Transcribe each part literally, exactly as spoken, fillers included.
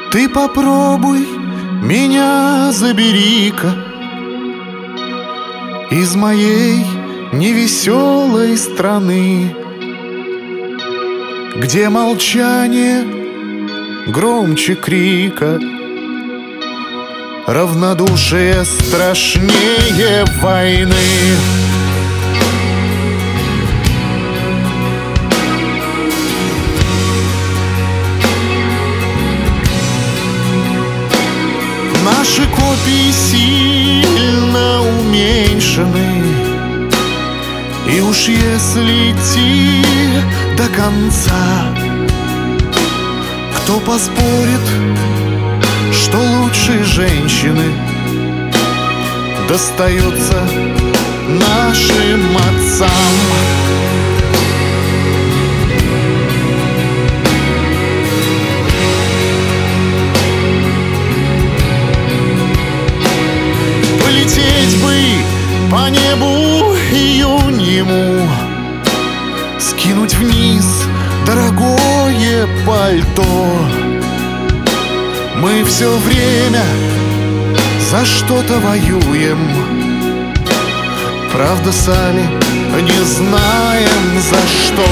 Ты попробуй, меня забери-ка из моей невеселой страны, где молчание громче крика, равнодушие страшнее войны. Наши копии сильно уменьшены, и уж если идти до конца, кто поспорит, что лучшие женщины достаются нашим отцам? Полететь бы по небу июньему, скинуть вниз дорогое пальто. Мы все время за что-то воюем, правда, сами не знаем за что.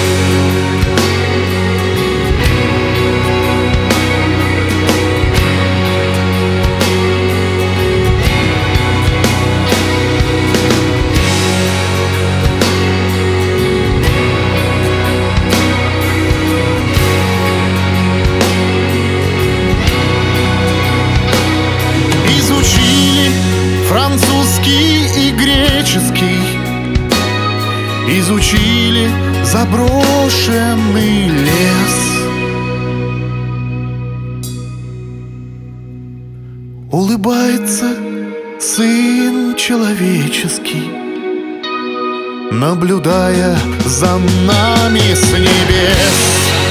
Французский и греческий, изучили заброшенный лес. Улыбается Сын Человеческий, наблюдая за нами с небес.